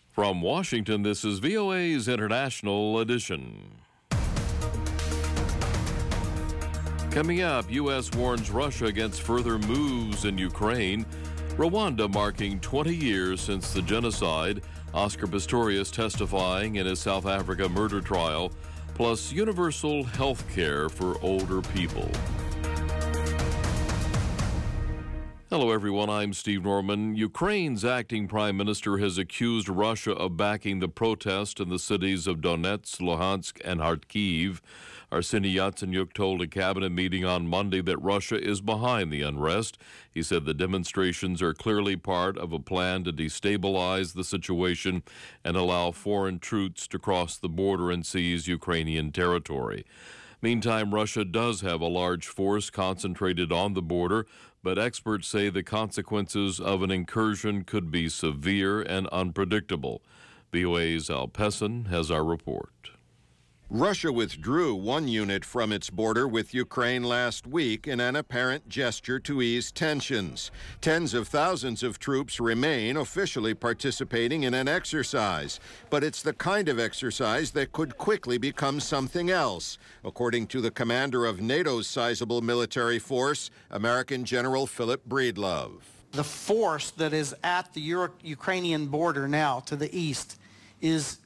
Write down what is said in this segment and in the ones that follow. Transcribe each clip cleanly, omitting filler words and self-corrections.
From Washington, this is VOA's International Edition. Coming up, U.S. warns Russia against further moves in Ukraine. Rwanda marking 20 years since the genocide. Oscar Pistorius testifying in his South Africa murder trial. Plus, universal health care for older people. Hello, everyone. I'm Steve Norman. Ukraine's acting prime minister has accused Russia of backing the protest in the cities of Donetsk, Luhansk, and Kharkiv. Arseniy Yatsenyuk told a cabinet meeting on Monday that Russia is behind the unrest. He said the demonstrations are clearly part of a plan to destabilize the situation and allow foreign troops to cross the border and seize Ukrainian territory. Meantime, Russia does have a large force concentrated on the border, but experts say the consequences of an incursion could be severe and unpredictable. VOA's Al Pessin has our report. Russia withdrew one unit from its border with Ukraine last week in an apparent gesture to ease tensions. Tens of thousands of troops remain officially participating in an exercise, but it's the kind of exercise that could quickly become something else, according to the commander of NATO's sizable military force, American General Philip Breedlove. The force that is at the Ukrainian border now to the east is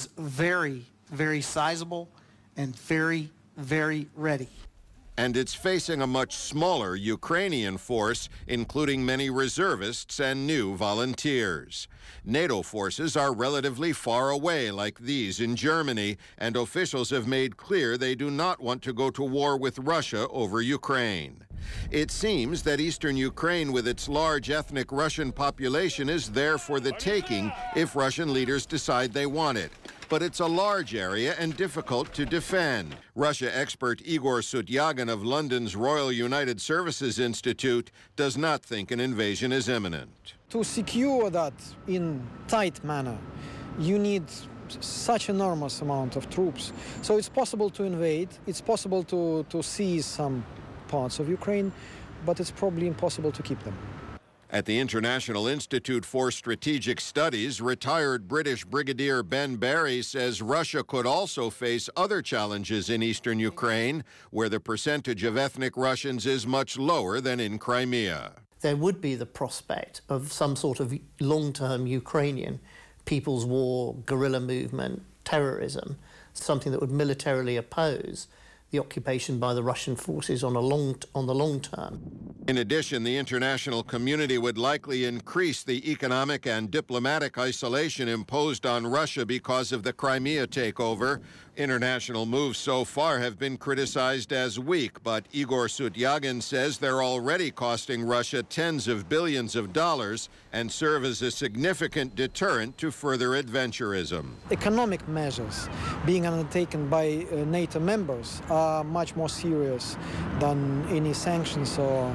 very sizable and very ready. And it's facing a much smaller Ukrainian force, including many reservists and new volunteers. NATO forces are relatively far away, like these in Germany, and officials have made clear they do not want to go to war with Russia over Ukraine. It seems that eastern Ukraine, with its large ethnic Russian population, is there for the taking if Russian leaders decide they want it. But it's a large area and difficult to defend. Russia expert Igor Sutyagin of London's Royal United Services Institute does not think an invasion is imminent. To secure that in tight manner, you need such enormous amount of troops. So it's possible to invade, it's possible to seize some parts of Ukraine, but it's probably impossible to keep them. At the International Institute for Strategic Studies, retired British Brigadier Ben Barry says Russia could also face other challenges in eastern Ukraine, where the percentage of ethnic Russians is much lower than in Crimea. There would be the prospect of some sort of long-term Ukrainian people's war, guerrilla movement, terrorism, something that would militarily oppose the occupation by the Russian forces on the long term. In addition, the international community would likely increase the economic and diplomatic isolation imposed on Russia because of the Crimea takeover. International moves so far have been criticized as weak, but Igor Sutyagin says they're already costing Russia tens of billions of dollars and serve as a significant deterrent to further adventurism. Economic measures being undertaken by NATO members are much more serious than any sanctions or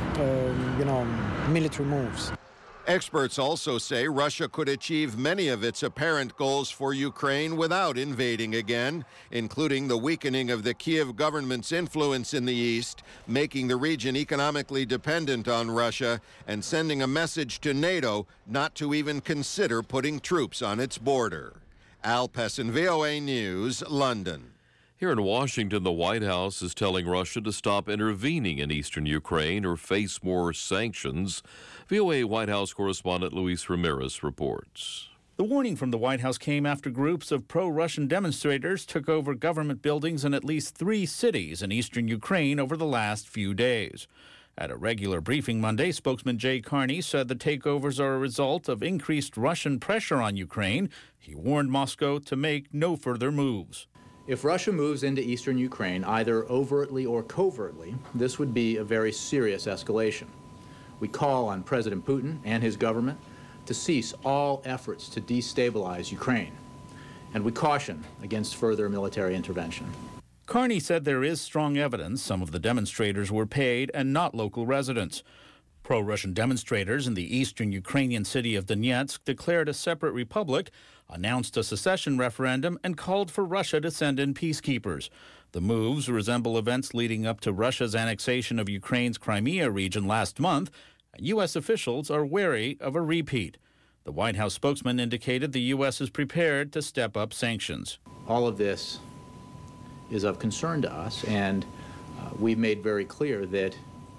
military moves. Experts also say Russia could achieve many of its apparent goals for Ukraine without invading again, including the weakening of the Kiev government's influence in the east, making the region economically dependent on Russia, and sending a message to NATO not to even consider putting troops on its border. Al Pessin, VOA News, London. Here in Washington, the White House is telling Russia to stop intervening in eastern Ukraine or face more sanctions. VOA White House correspondent Luis Ramirez reports. The warning from the White House came after groups of pro-Russian demonstrators took over government buildings in at least 3 cities in eastern Ukraine over the last few days. At a regular briefing Monday, spokesman Jay Carney said the takeovers are a result of increased Russian pressure on Ukraine. He warned Moscow to make no further moves. If Russia moves into eastern Ukraine, either overtly or covertly, this would be a very serious escalation. We call on President Putin and his government to cease all efforts to destabilize Ukraine, and we caution against further military intervention. Carney said there is strong evidence some of the demonstrators were paid and not local residents. Pro-Russian demonstrators in the eastern Ukrainian city of Donetsk declared a separate republic, announced a secession referendum, and called for Russia to send in peacekeepers. The moves resemble events leading up to Russia's annexation of Ukraine's Crimea region last month, and U.S. officials are wary of a repeat. The White House spokesman indicated the U.S. is prepared to step up sanctions. All of this is of concern to us, and we've made very clear that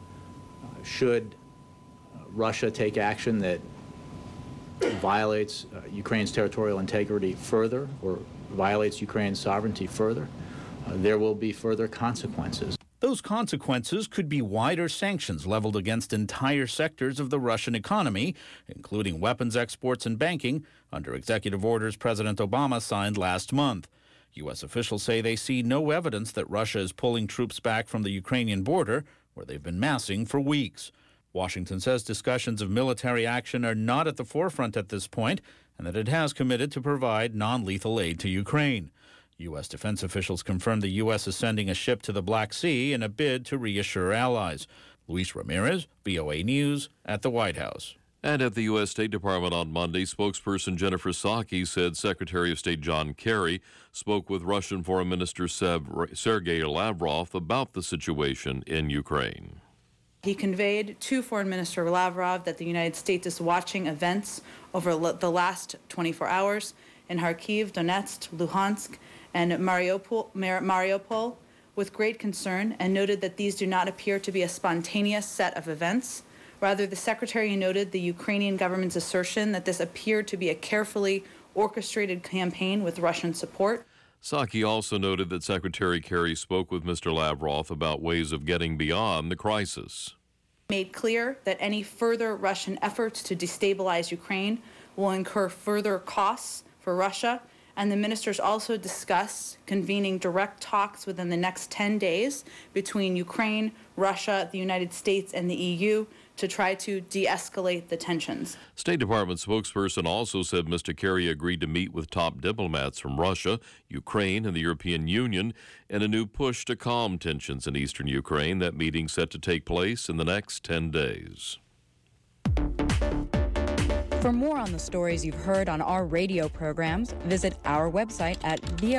should Russia take action that violates Ukraine's territorial integrity further or violates Ukraine's sovereignty further, there will be further consequences. Those consequences could be wider sanctions leveled against entire sectors of the Russian economy, including weapons exports and banking, under executive orders President Obama signed last month. U.S. officials say they see no evidence that Russia is pulling troops back from the Ukrainian border, where they've been massing for weeks. Washington says discussions of military action are not at the forefront at this point, and that it has committed to provide non-lethal aid to Ukraine. U.S. defense officials confirmed the U.S. is sending a ship to the Black Sea in a bid to reassure allies. Luis Ramirez, VOA News, at the White House. And at the U.S. State Department on Monday, spokesperson Jennifer Psaki said Secretary of State John Kerry spoke with Russian Foreign Minister Sergei Lavrov about the situation in Ukraine. He conveyed to Foreign Minister Lavrov that the United States is watching events over the last 24 hours in Kharkiv, Donetsk, Luhansk, and Mariupol with great concern, and noted that these do not appear to be a spontaneous set of events. Rather, the Secretary noted the Ukrainian government's assertion that this appeared to be a carefully orchestrated campaign with Russian support. Psaki also noted that Secretary Kerry spoke with Mr. Lavrov about ways of getting beyond the crisis. Made clear that any further Russian efforts to destabilize Ukraine will incur further costs for Russia, and the ministers also discussed convening direct talks within the next 10 days between Ukraine, Russia, the United States, and the EU to try to de-escalate the tensions. State Department spokesperson also said Mr. Kerry agreed to meet with top diplomats from Russia, Ukraine, and the European Union in a new push to calm tensions in eastern Ukraine. That meeting set to take place in the next 10 days. For more on the stories you've heard on our radio programs, visit our website at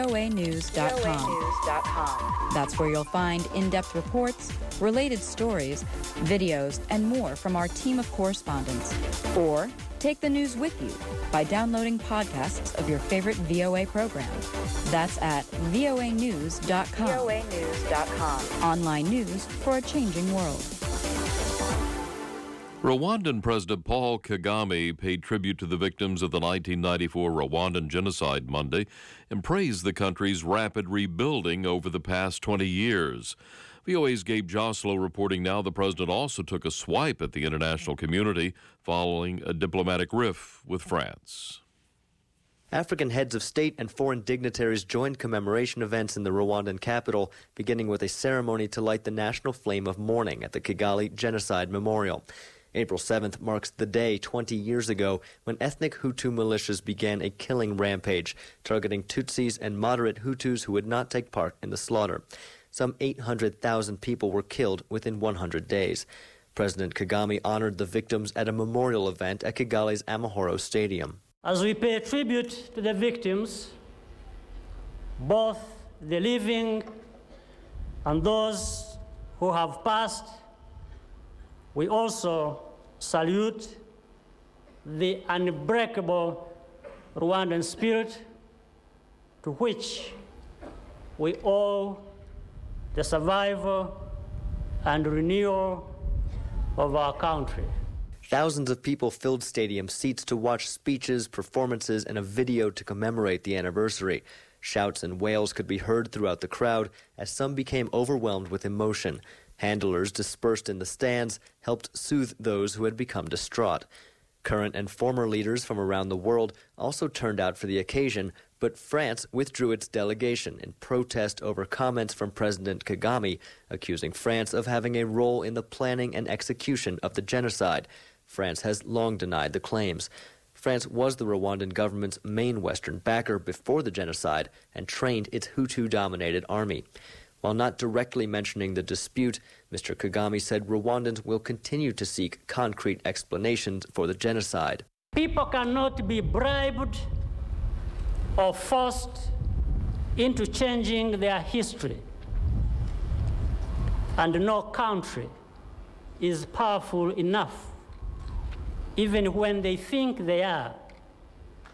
voanews.com. That's where you'll find in-depth reports, related stories, videos, and more from our team of correspondents. Or take the news with you by downloading podcasts of your favorite VOA program. That's at voanews.com. voanews.com. Online news for a changing world. Rwandan President Paul Kagame paid tribute to the victims of the 1994 Rwandan genocide Monday and praised the country's rapid rebuilding over the past 20 years. VOA's Gabe Joslow reporting now the president also took a swipe at the international community following a diplomatic rift with France. African heads of state and foreign dignitaries joined commemoration events in the Rwandan capital, beginning with a ceremony to light the national flame of mourning at the Kigali Genocide Memorial. April 7th marks the day 20 years ago when ethnic Hutu militias began a killing rampage, targeting Tutsis and moderate Hutus who would not take part in the slaughter. Some 800,000 people were killed within 100 days. President Kagame honored the victims at a memorial event at Kigali's Amahoro Stadium. As we pay tribute to the victims, both the living and those who have passed, we also salute the unbreakable Rwandan spirit to which we owe the survival and renewal of our country. Thousands of people filled stadium seats to watch speeches, performances, and a video to commemorate the anniversary. Shouts and wails could be heard throughout the crowd as some became overwhelmed with emotion. Handlers dispersed in the stands helped soothe those who had become distraught. Current and former leaders from around the world also turned out for the occasion, but France withdrew its delegation in protest over comments from President Kagame, accusing France of having a role in the planning and execution of the genocide. France has long denied the claims. France was the Rwandan government's main Western backer before the genocide and trained its Hutu-dominated army. While not directly mentioning the dispute, Mr. Kagame said Rwandans will continue to seek concrete explanations for the genocide. People cannot be bribed or forced into changing their history. And no country is powerful enough, even when they think they are,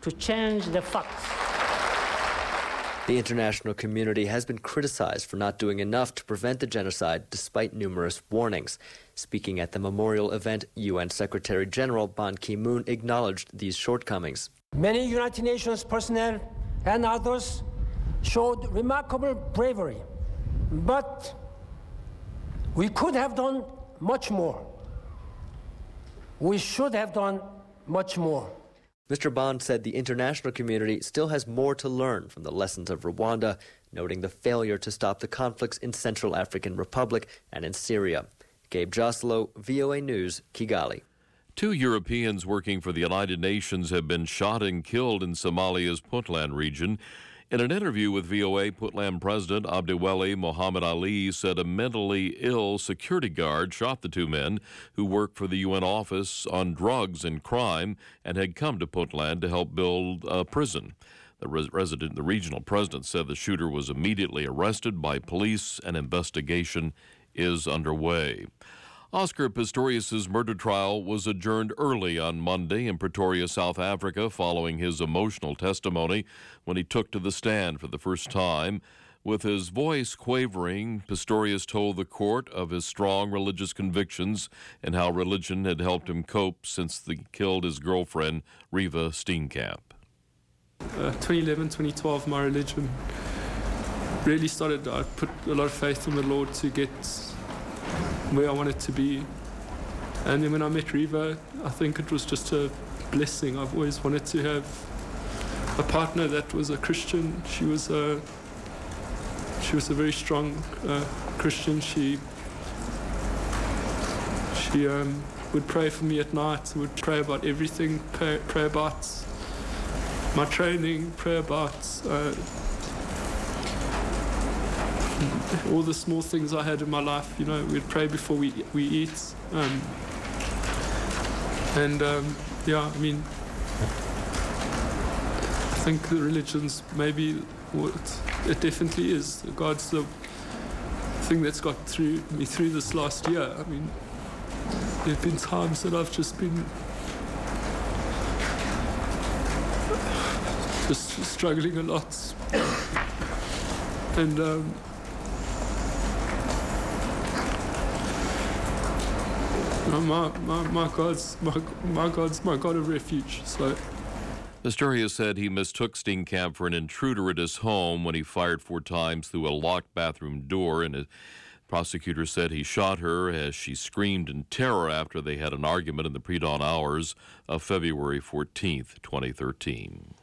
to change the facts. The international community has been criticized for not doing enough to prevent the genocide despite numerous warnings. Speaking at the memorial event, UN Secretary General Ban Ki-moon acknowledged these shortcomings. Many United Nations personnel and others showed remarkable bravery, but we could have done much more. We should have done much more. Mr. Ban said the international community still has more to learn from the lessons of Rwanda, noting the failure to stop the conflicts in Central African Republic and in Syria. Gabe Joslow, VOA News, Kigali. 2 Europeans working for the United Nations have been shot and killed in Somalia's Puntland region. In an interview with VOA, Puntland President Abdiweli Mohammed Ali said a mentally ill security guard shot the 2 men who work for the UN Office on Drugs and Crime and had come to Puntland to help build a prison. The regional president said the shooter was immediately arrested by police. An investigation is underway. Oscar Pistorius' murder trial was adjourned early on Monday in Pretoria, South Africa, following his emotional testimony when he took to the stand for the first time. With his voice quavering, Pistorius told the court of his strong religious convictions and how religion had helped him cope since he killed his girlfriend, Riva Steenkamp. 2011, 2012, my religion really started. I put a lot of faith in the Lord to get where I wanted to be. And then when I met Riva, I think it was just a blessing. I've always wanted to have a partner that was a Christian. She was a very strong Christian. She would pray for me at night, would pray about everything, pray about my training, pray about all the small things I had in my life. You know, we'd pray before we eat. Yeah, I mean, I think the religion's maybe what it definitely is. God's the thing that's got me through this last year. I mean, there have been times that I've just been struggling a lot. And my God's my God of refuge. So Pistorius said he mistook Steenkamp for an intruder at his home when he fired 4 times through a locked bathroom door, and a prosecutor said he shot her as she screamed in terror after they had an argument in the pre-dawn hours of February 14th, 2013.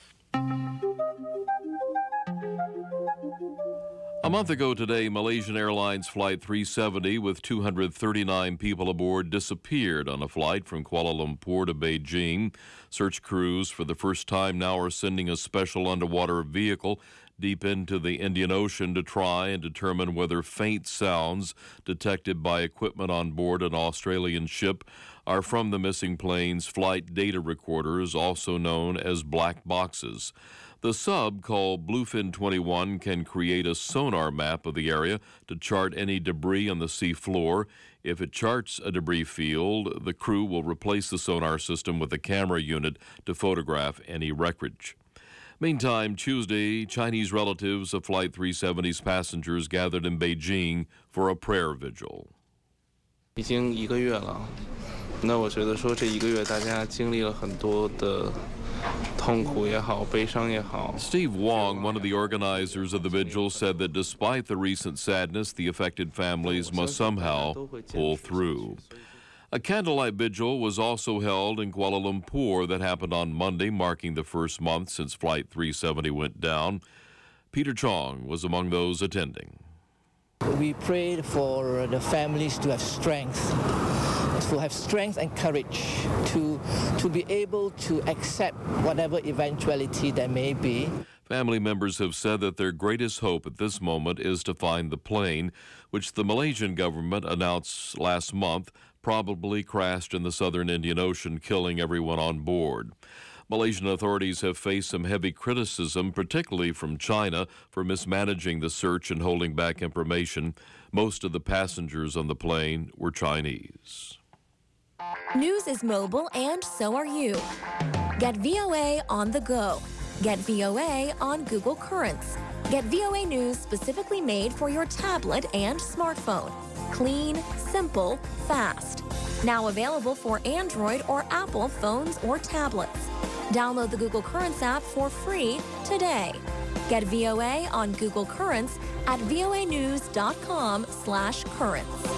A month ago today, Malaysian Airlines Flight 370 with 239 people aboard disappeared on a flight from Kuala Lumpur to Beijing. Search crews for the first time now are sending a special underwater vehicle deep into the Indian Ocean to try and determine whether faint sounds detected by equipment on board an Australian ship are from the missing plane's flight data recorders, also known as black boxes. The sub, called Bluefin 21, can create a sonar map of the area to chart any debris on the sea floor. If it charts a debris field, the crew will replace the sonar system with a camera unit to photograph any wreckage. Meantime, Tuesday, Chinese relatives of Flight 370's passengers gathered in Beijing for a prayer vigil. 已经1个月了，那我觉得说这1个月大家经历了很多的痛苦也好，悲伤也好。 Steve Wong, one of the organizers of the vigil, said that despite the recent sadness, the affected families must somehow pull through. A candlelight vigil was also held in Kuala Lumpur that happened on Monday, marking the first month since Flight 370 went down. Peter Chong was among those attending. We prayed for the families to have strength and courage to be able to accept whatever eventuality there may be. Family members have said that their greatest hope at this moment is to find the plane, which the Malaysian government announced last month probably crashed in the southern Indian Ocean, killing everyone on board. Malaysian authorities have faced some heavy criticism, particularly from China, for mismanaging the search and holding back information. Most of the passengers on the plane were Chinese. News is mobile, and so are you. Get VOA on the go. Get VOA on Google Currents. Get VOA News specifically made for your tablet and smartphone. Clean, simple, fast. Now available for Android or Apple phones or tablets. Download the Google Currents app for free today. Get VOA on Google Currents at voanews.com/currents.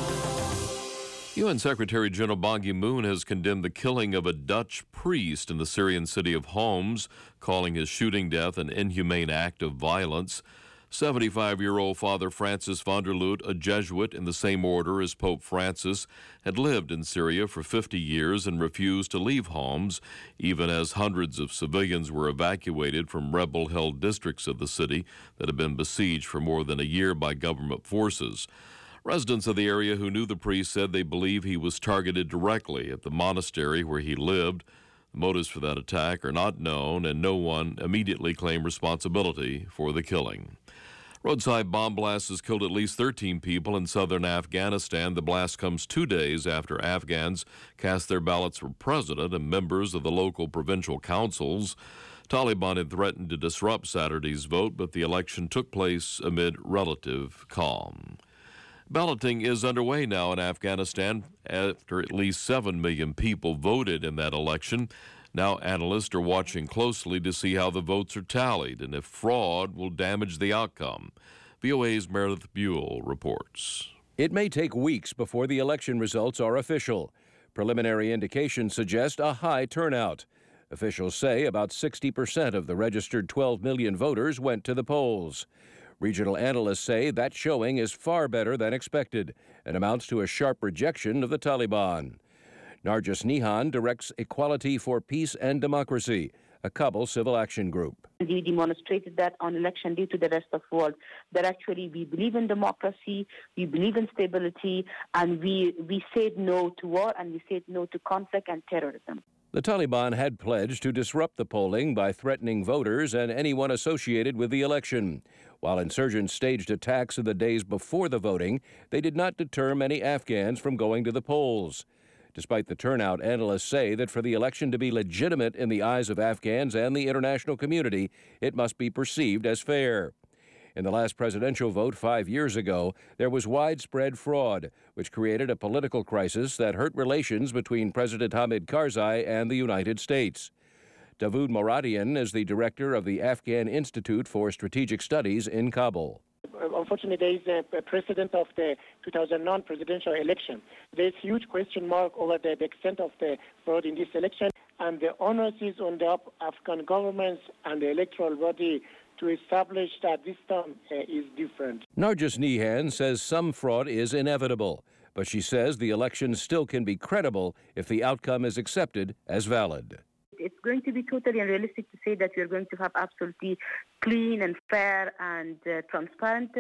UN Secretary General Ban Ki-moon has condemned the killing of a Dutch priest in the Syrian city of Homs, calling his shooting death an inhumane act of violence. 75-year-old Father Francis van der Loot, a Jesuit in the same order as Pope Francis, had lived in Syria for 50 years and refused to leave Homs, even as hundreds of civilians were evacuated from rebel-held districts of the city that had been besieged for more than a year by government forces. Residents of the area who knew the priest said they believe he was targeted directly at the monastery where he lived. The motives for that attack are not known, and no one immediately claimed responsibility for the killing. Roadside bomb blast has killed at least 13 people in southern Afghanistan. The blast comes 2 days after Afghans cast their ballots for president and members of the local provincial councils. Taliban had threatened to disrupt Saturday's vote, but the election took place amid relative calm. Balloting is underway now in Afghanistan after at least 7 million people voted in that election. Now analysts are watching closely to see how the votes are tallied and if fraud will damage the outcome. VOA's Meredith Buell reports. It may take weeks before the election results are official. Preliminary indications suggest a high turnout. Officials say about 60% of the registered 12 million voters went to the polls. Regional analysts say that showing is far better than expected and amounts to a sharp rejection of the Taliban. Nargis Nihan directs Equality for Peace and Democracy, a Kabul civil action group. We demonstrated that on election day to the rest of the world, that actually we believe in democracy, we believe in stability, and we said no to war and we said no to conflict and terrorism. The Taliban had pledged to disrupt the polling by threatening voters and anyone associated with the election. While insurgents staged attacks in the days before the voting, they did not deter many Afghans from going to the polls. Despite the turnout, analysts say that for the election to be legitimate in the eyes of Afghans and the international community, it must be perceived as fair. In the last presidential vote 5 years ago, there was widespread fraud, which created a political crisis that hurt relations between President Hamid Karzai and the United States. Davood Moradian is the director of the Afghan Institute for Strategic Studies in Kabul. Unfortunately, there is a precedent of the 2009 presidential election. There is huge question mark over the extent of the fraud in this election, and the onus is on the Afghan governments and the electoral body to establish that this time is different. Nargis Nihan says some fraud is inevitable, but she says the election still can be credible if the outcome is accepted as valid. It's going to be totally unrealistic to say that we're going to have absolutely clean and fair and transparent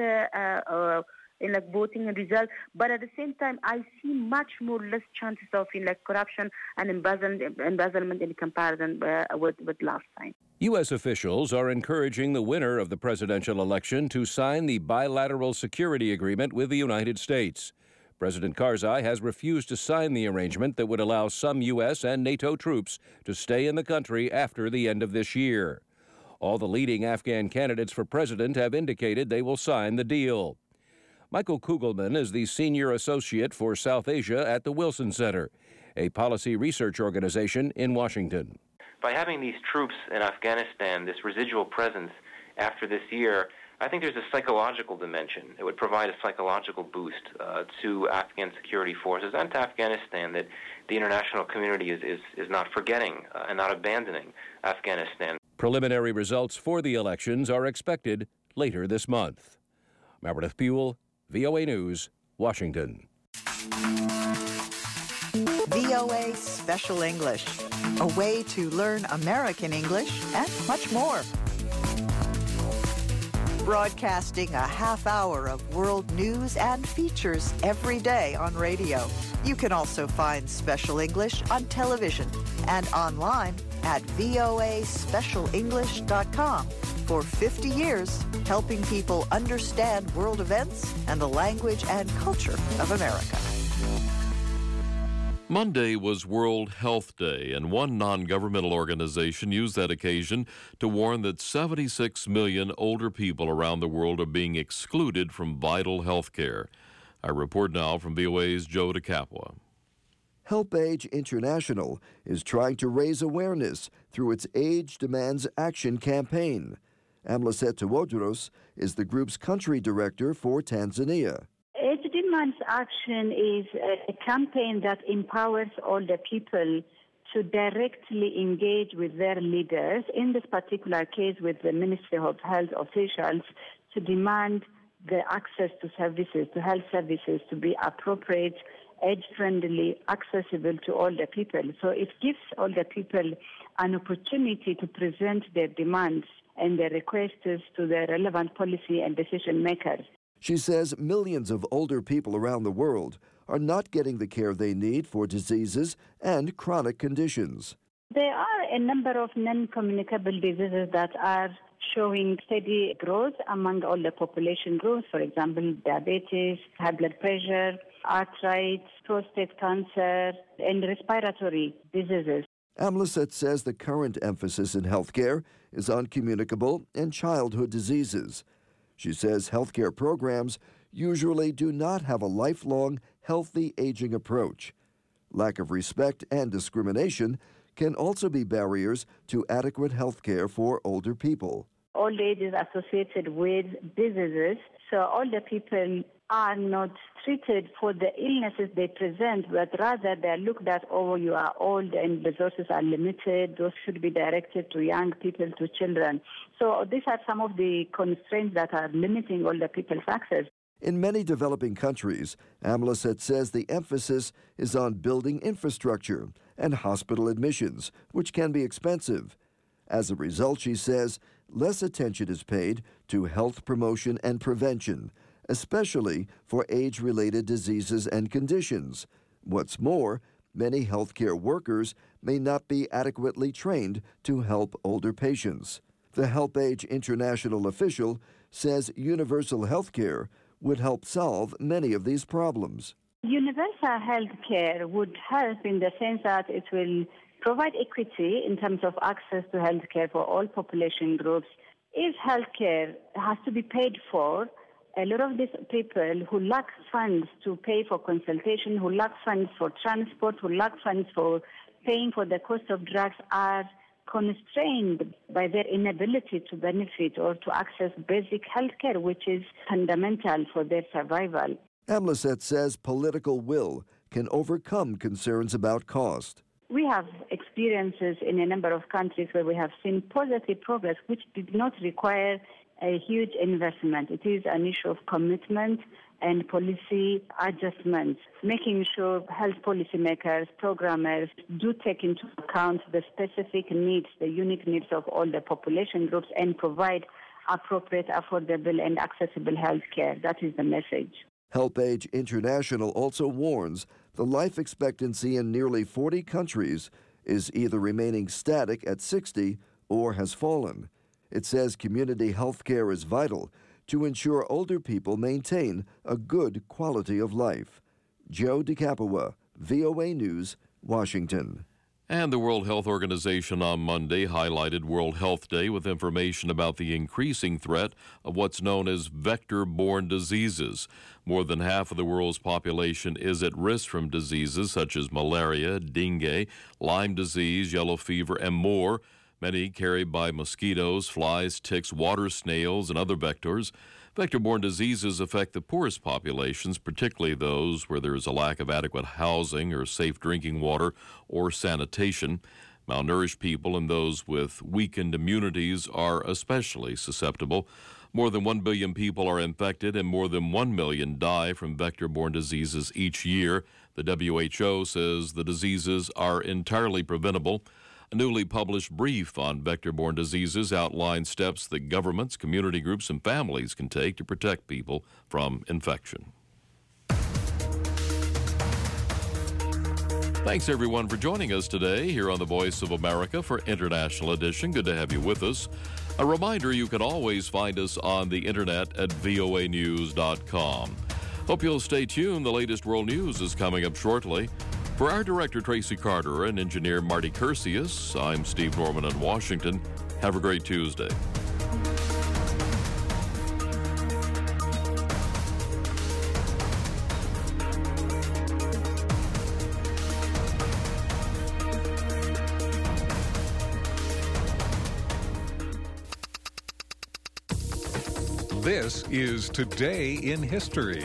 in voting and results. But at the same time, I see much less chances of corruption and embezzlement in comparison with last time. U.S. officials are encouraging the winner of the presidential election to sign the bilateral security agreement with the United States. President Karzai has refused to sign the arrangement that would allow some U.S. and NATO troops to stay in the country after the end of this year. All the leading Afghan candidates for president have indicated they will sign the deal. Michael Kugelman is the senior associate for South Asia at the Wilson Center, a policy research organization in Washington. By having these troops in Afghanistan, this residual presence after this year, I think there's a psychological dimension. It would provide a psychological boost to Afghan security forces and to Afghanistan that the international community is not forgetting and not abandoning Afghanistan. Preliminary results for the elections are expected later this month. Meredith Buell, VOA News, Washington. VOA Special English, a way to learn American English and much more. Broadcasting a half hour of world news and features every day on radio. You can also find Special English on television and online at voaspecialenglish.com. For 50 years, helping people understand world events and the language and culture of America. Monday was World Health Day, and one non-governmental organization used that occasion to warn that 76 million older people around the world are being excluded from vital health care. I report now from VOA's Joe DeCapua. Help Age International is trying to raise awareness through its Age Demands Action campaign. Amlisette Tewodros is the group's country director for Tanzania. Age Demands Action is a campaign that empowers older people to directly engage with their leaders, in this particular case with the Ministry of Health officials, to demand the access to services, to health services, to be appropriate, age-friendly, accessible to older people. So it gives older people an opportunity to present their demands and their requests to the relevant policy and decision makers. She says millions of older people around the world are not getting the care they need for diseases and chronic conditions. There are a number of non-communicable diseases that are showing steady growth among older population groups, for example, diabetes, high blood pressure, arthritis, prostate cancer, and respiratory diseases. Amlisette says the current emphasis in healthcare is on communicable and childhood diseases. She says healthcare programs usually do not have a lifelong, healthy aging approach. Lack of respect and discrimination can also be barriers to adequate healthcare for older people. Old age is associated with diseases, so older people are not treated for the illnesses they present, but rather they're looked at, oh, you are old and resources are limited. Those should be directed to young people, to children. So these are some of the constraints that are limiting older people's access. In many developing countries, Amlisette says the emphasis is on building infrastructure and hospital admissions, which can be expensive. As a result, she says, less attention is paid to health promotion and prevention, especially for age-related diseases and conditions. What's more, many healthcare workers may not be adequately trained to help older patients. The Help Age International official says universal health care would help solve many of these problems. Universal health care would help in the sense that it will provide equity in terms of access to health care for all population groups. If health care has to be paid for, a lot of these people who lack funds to pay for consultation, who lack funds for transport, who lack funds for paying for the cost of drugs are constrained by their inability to benefit or to access basic health care, which is fundamental for their survival. Amlisette says political will can overcome concerns about cost. We have experiences in a number of countries where we have seen positive progress, which did not require a huge investment. It is an issue of commitment and policy adjustments, making sure health policymakers, programmers do take into account the specific needs, the unique needs of all the population groups and provide appropriate, affordable and accessible health care. That is the message. Help Age International also warns the life expectancy in nearly 40 countries is either remaining static at 60 or has fallen. It says community health care is vital to ensure older people maintain a good quality of life. Joe DeCapua, VOA News, Washington. And the World Health Organization on Monday highlighted World Health Day with information about the increasing threat of what's known as vector-borne diseases. More than half of the world's population is at risk from diseases such as malaria, dengue, Lyme disease, yellow fever, and more, many carried by mosquitoes, flies, ticks, water snails, and other vectors. Vector-borne diseases affect the poorest populations, particularly those where there is a lack of adequate housing or safe drinking water or sanitation. Malnourished people and those with weakened immunities are especially susceptible. More than 1 billion people are infected and more than 1 million die from vector-borne diseases each year. The WHO says the diseases are entirely preventable. A newly published brief on vector-borne diseases outlines steps that governments, community groups, and families can take to protect people from infection. Thanks, everyone, for joining us today here on the Voice of America for International Edition. Good to have you with us. A reminder, you can always find us on the internet at voanews.com. Hope you'll stay tuned. The latest world news is coming up shortly. For our director, Tracy Carter, and engineer Marty Cursius, I'm Steve Norman in Washington. Have a great Tuesday. This is Today in History.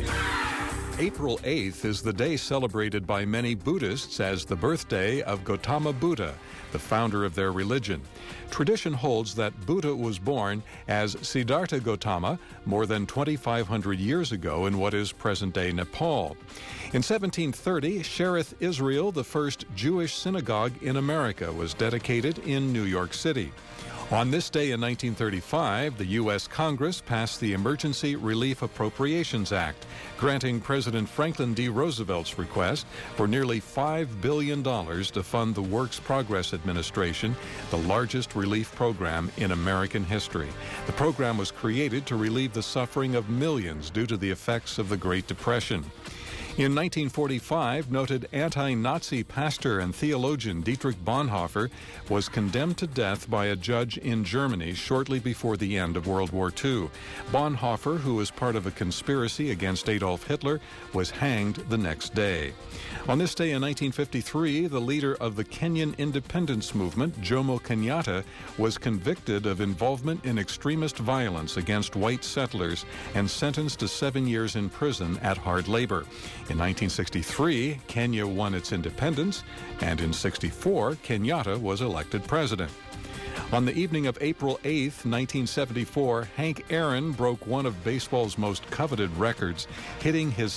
April 8th is the day celebrated by many Buddhists as the birthday of Gautama Buddha, the founder of their religion. Tradition holds that Buddha was born as Siddhartha Gautama more than 2,500 years ago in what is present-day Nepal. In 1730, Sherith Israel, the first Jewish synagogue in America, was dedicated in New York City. On this day in 1935, the U.S. Congress passed the Emergency Relief Appropriations Act, granting President Franklin D. Roosevelt's request for nearly $5 billion to fund the Works Progress Administration, the largest relief program in American history. The program was created to relieve the suffering of millions due to the effects of the Great Depression. In 1945, noted anti-Nazi pastor and theologian Dietrich Bonhoeffer was condemned to death by a judge in Germany shortly before the end of World War II. Bonhoeffer, who was part of a conspiracy against Adolf Hitler, was hanged the next day. On this day in 1953, the leader of the Kenyan independence movement, Jomo Kenyatta, was convicted of involvement in extremist violence against white settlers and sentenced to 7 years in prison at hard labor. In 1963, Kenya won its independence, and in 1964, Kenyatta was elected president. On the evening of April 8, 1974, Hank Aaron broke one of baseball's most coveted records, hitting his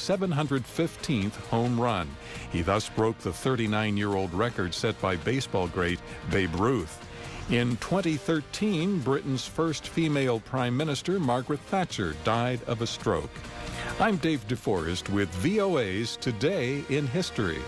715th home run. He thus broke the 39-year-old record set by baseball great Babe Ruth. In 2013, Britain's first female prime minister, Margaret Thatcher, died of a stroke. I'm Dave DeForest with VOA's Today in History.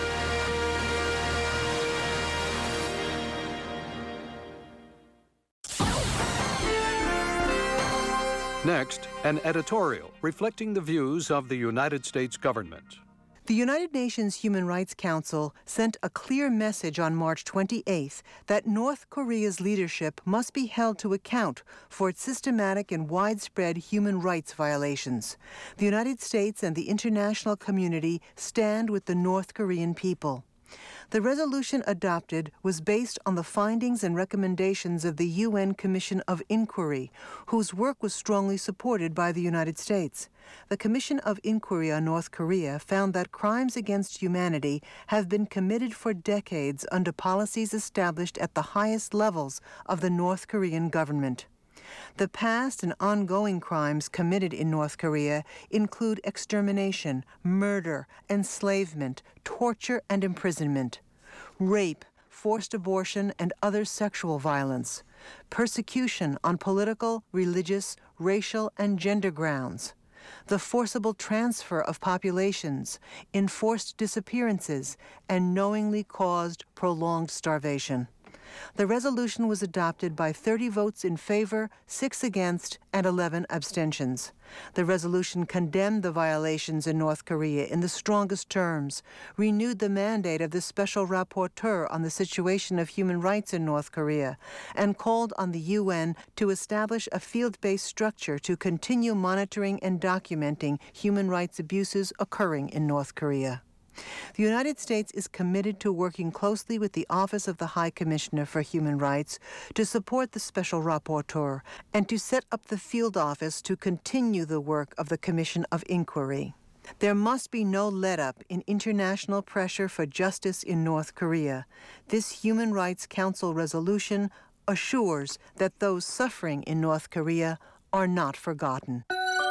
Next, an editorial reflecting the views of the United States government. The United Nations Human Rights Council sent a clear message on March 28th that North Korea's leadership must be held to account for its systematic and widespread human rights violations. The United States and the international community stand with the North Korean people. The resolution adopted was based on the findings and recommendations of the UN Commission of Inquiry, whose work was strongly supported by the United States. The Commission of Inquiry on North Korea found that crimes against humanity have been committed for decades under policies established at the highest levels of the North Korean government. The past and ongoing crimes committed in North Korea include extermination, murder, enslavement, torture and imprisonment, rape, forced abortion and other sexual violence, persecution on political, religious, racial and gender grounds, the forcible transfer of populations, enforced disappearances, and knowingly caused prolonged starvation. The resolution was adopted by 30 votes in favor, 6 against, and 11 abstentions. The resolution condemned the violations in North Korea in the strongest terms, renewed the mandate of the Special Rapporteur on the situation of human rights in North Korea, and called on the UN to establish a field-based structure to continue monitoring and documenting human rights abuses occurring in North Korea. The United States is committed to working closely with the Office of the High Commissioner for Human Rights to support the Special Rapporteur and to set up the field office to continue the work of the Commission of Inquiry. There must be no let-up in international pressure for justice in North Korea. This Human Rights Council resolution assures that those suffering in North Korea are not forgotten.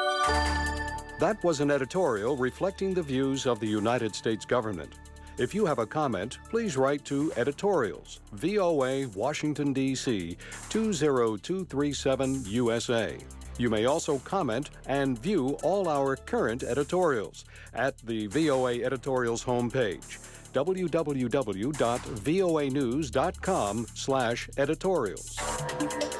That was an editorial reflecting the views of the United States government. If you have a comment, please write to Editorials, VOA, Washington, D.C., 20237 USA. You may also comment and view all our current editorials at the VOA Editorials homepage, www.voanews.com/editorials.